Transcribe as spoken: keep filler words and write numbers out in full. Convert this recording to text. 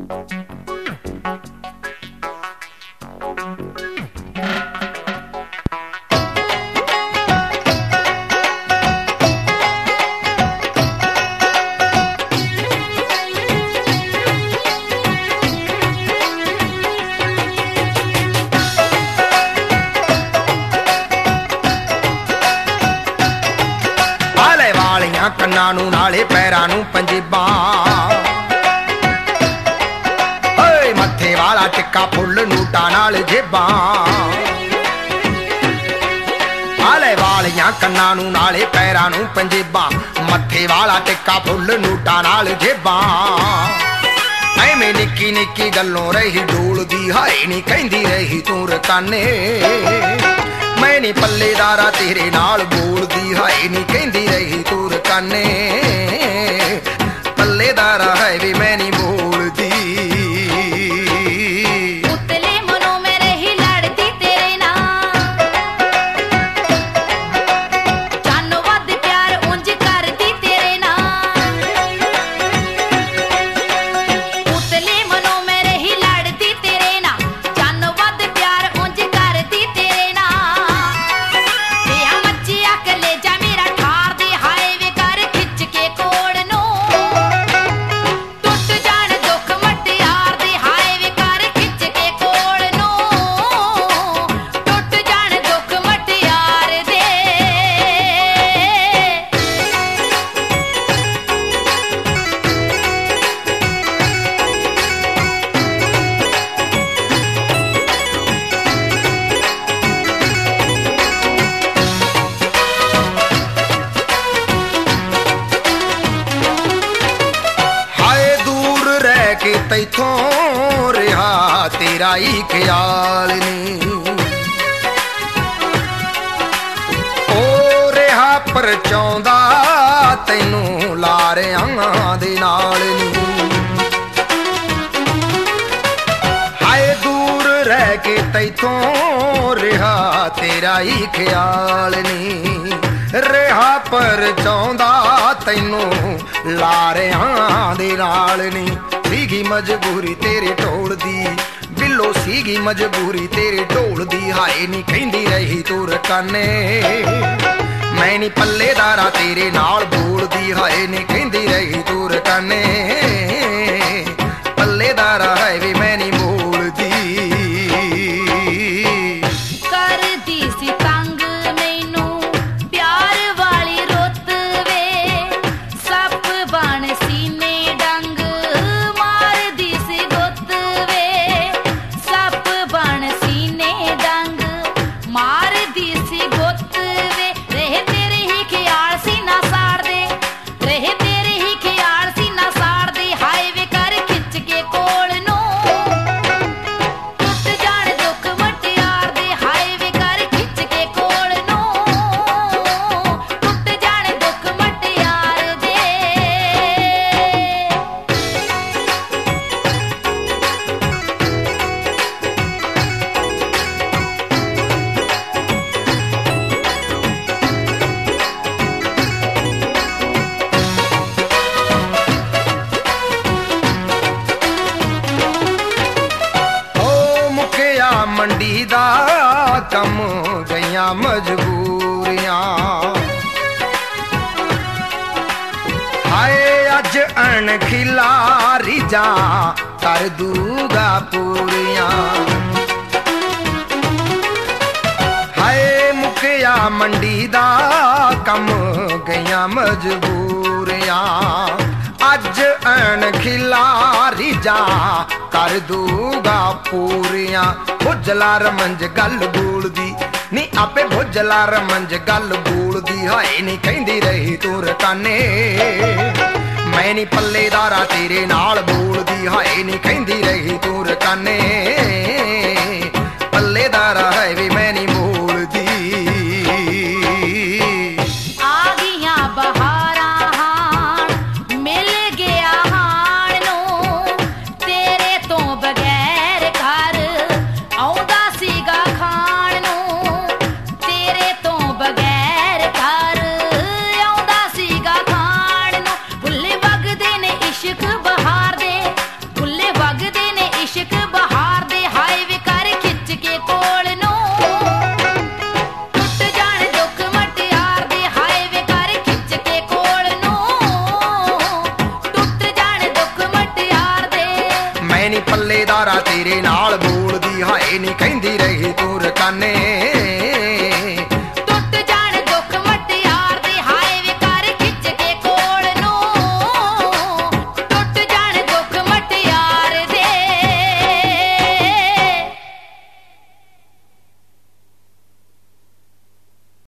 ਕੰਨਾਂ ਨੂੰ ਨਾਲੇ ਪੈਰਾਂ ਨੂੰ ਪੰਜੇਬਾਂ ਓਏ ਮੱਥੇ ਵਾਲਾ ਟਿੱਕਾ ਫੁੱਲ ਨੂਟਾਂ ਨਾਲ ਜੇਬਾਂ ਆਲੇ ਵਾਲੀਆਂ ਕੰਨਾਂ ਨੂੰ ਨਾਲੇ ਪੈਰਾਂ ਨੂੰ ਪੰਜੇਬਾਂ ਮੱਥੇ ਵਾਲਾ ਟਿੱਕਾ ਫੁੱਲ ਨੂਟਾਂ ਨਾਲ ਜੇਬਾਂ ਐਵੇਂ ਨਿੱਕੀ ਨਿੱਕੀ ਗੱਲੋਂ ਰਹੀ ਡੋਲਦੀ ਹਾਏ ਨੀ ਕਹਿੰਦੀ ਰਹੀ ਤੂੰ ਰਕਾਨੇ ਮੈਂ ਨੀ ਪੱਲੇਦਾਰਾ ਤੇਰੇ ਨਾਲ ਬੋਲਦੀ ਹਾਏ ਨੀ ਕਹਿੰਦੀ ਰਹੀ ਤੂੰ ਰਕਾਨੇ ਪੱਲੇਦਾਰਾ ਹੈ ਵੀ ਮੈਂ ਨੀ ਬੋਲਦੀ ਉਤਲੇ ਮਨੋਂ ਮੇਰੇ ਹੀ ਲੜਦੀ ਤੇਰੇ ਨਾਲ ਜਾਨੋਂ ਵੱਧ ਪਿਆਰ ਉਂਝ ਕਰਦੀ ਤੇਰੇ ਨਾਲ ਉਤਲੇ ਮਨੋਂ ਮੇਰੇ ਹੀ ਲੜਦੀ ਤੇਰੇ ਨਾਲ ਜਾਨੋਂ ਵੱਧ ਪਿਆਰ ਉਂਝ ਕਰਦੀ ਤੇਰੇ ਨਾਲ ਤੇ ਆ ਮੱਚਿਆ ਕਲੇਜਾ ਮੇਰਾ ਠਾਰਦੇ ਹਾਏ ਵੇ ਕਰ ਖਿੱਚ ਕੇ ਕੋੜ ਨੂੰ ਟੁੱਟ ਜਾਣ ਦੁੱਖ ਮਟਿਆਰ ਦੇ ਹਾਏ ਵੇ ਕਰ ਖਿੱਚ ਕੇ ਕੋੜ ਨੂੰ ਟੁੱਟ ਜਾਣ ਦੁੱਖ ਮਟਿਆਰ ਦੇ ਹਾਏ ਦੂਰ ਰਹਿ ਕੇ ਤੈਥੋਂ ਰਿਹਾ ਤੇਰਾ ਹੀ ਖਿਆਲ ਨੀ ਓ ਰਿਹਾ ਪਰਚਾਉਂਦਾ ਤੈਨੂੰ ਲਾਰਿਆਂ ਦੇ ਨਾਲ ਨੀ ਹਾਏ ਦੂਰ ਰਹਿ ਕੇ ਤੈਥੋਂ ਰਿਹਾ ਤੇਰਾ ਹੀ ਖਿਆਲ ਨੀ ਰਿਹਾ ਪਰਚਾਉਂਦਾ ਤੈਨੂੰ ਲਾਰਿਆਂ ਦੇ ਨਾਲ ਨੀ ਸੀਗੀ ਮਜਬੂਰੀ ਤੇਰੇ ਢੋਲ ਦੀ ਬਿੱਲੋ ਸੀਗੀ ਮਜਬੂਰੀ ਤੇਰੇ ਢੋਲ ਦੀ ਹਾਏ ਨੀ ਕਹਿੰਦੀ ਰਹੀ ਤੂੰ ਰਕਾਨੇ ਮੈਂ ਨੀ ਪੱਲੇਦਾਰਾ ਤੇਰੇ ਨਾਲ ਬੋਲਦੀ ਹਾਏ ਨੀ ਕਹਿੰਦੀ ਰਹੀ ਤੂੰ ਰਕਾਨੇ ਪੱਲੇਦਾਰਾ ਹੈ ਵੀ ਮੈਂ ਨੀ ਬੋਲਦੀ ਕਰਦੀ ਸੀ ਤੰਗ ਮੈਨੂੰ ਪਿਆਰ ਵਾਲੀ ਰੁੱਤ ਵੇ ਸੱਪ ਬਣ ਸੀਨੇ ਡੰਗ ਮਾਰਦੀ ਸੀ ਗੁੱਤ ਵੇ ਸੱਪ ਬਣ ਸੀਨੇ ਡੰਗ ਮਾਰਦੀ ਸੀ ਗੁੱਤ ਵੇ ਰਹੇ ਤੇਰੇ ਹੀ ਖਿਆਲ ਸੀ ਨਾ ਸਾੜਦੇ ਰਹੇ ਤੇਰੇ ਹੀ ਖਿਆਲ ਸੀ ਨਾ ਸਾੜਦੇ ਹਾਏ ਵੇ ਕਰ ਖਿੱਚ ਕੇ ਕੋਲ ਨੂੰ ਟੁੱਟ ਜਾਣ ਦੁੱਖ ਮਟਿਆਰ ਦੇ ਹਾਏ ਵੇ ਕਰ ਖਿੱਚ ਕੇ ਕੋਲ ਨੂੰ ਟੁੱਟ ਜਾਣ ਦੁੱਖ ਮਟਿਆਰ ਦੇ ਓ ਮੁੱਕਿਆ ਮੰਡੀ ਦਾ ਕੰਮ ਗਈਆਂ ਮਜਬੂਰੀਆਂ ਹਾਏ ਅੱਜ ਅਣਖਿਲਾ ਰੀਜਾਂ ਕਰ ਦੂਗਾ ਪੂਰੀਆਂ ਹਾਏ ਮੁੱਕਿਆ ਮੰਡੀ ਦਾ ਕੰਮ ਗਈਆਂ ਮਜਬੂਰੀਆਂ ਅੱਜ ਅਣਖਿਲਾ ਰੀਜਾਂ ਕਰ ਦੂਗਾ ਪੂਰੀਆਂ ਭੁੱਜਲਾ ਰਮੰਜ ਗੱਲ ਬੋਲਦੀ ਨੀ ਆਪੇ ਭੁੱਜਲਾ ਰਮੰਜ ਗੱਲ ਬੋਲਦੀ ਹਾਏ ਨੀ ਕਹਿੰਦੀ ਰਹੀ ਤੂੰ ਰਕਾਨੇ ਮੈਂ ਨੀ ਪੱਲੇਦਾਰਾ ਤੇਰੇ ਨਾਲ ਬੋਲਦੀ ਹਾਏ ਨੀ ਕਹਿੰਦੀ ਰਹੀ ਤੂੰ ਰਕਾਨੇ ਪੱਲੇਦਾਰਾ ਹੈ ਵੀ ਮੈਂ ਨੀ ਬੋਲਦੀ ਆ ਗਈਆਂ ਬਹਾਰਾਂ ਹਾਣ ਮਿਲ ਗਿਆ ਹਾਣ ਨੂੰ ਤੇਰੇ ਤੋਂ ਬਗੈਰ ਘਰ ਆਉਂਦਾ ਸੀਗਾ ਖਾਣ ਨੂੰ ਤੇਰੇ ਤੋਂ ਬਗੈਰ ਘਰ ਆਉਂਦਾ ਸੀਗਾ ਖਾਣ ਨੂੰ ਫੁੱਲੇ ਵਗਦੇ ਨੇ ਇਸ਼ਕ ਬਹਾਰ ਦੇ ਫੁੱਲੇ ਵਗ ਹਾਏ ਨੀ ਕਹਿੰਦੀ ਰਹੀ ਤੂੰ ਰਕਾਨੇ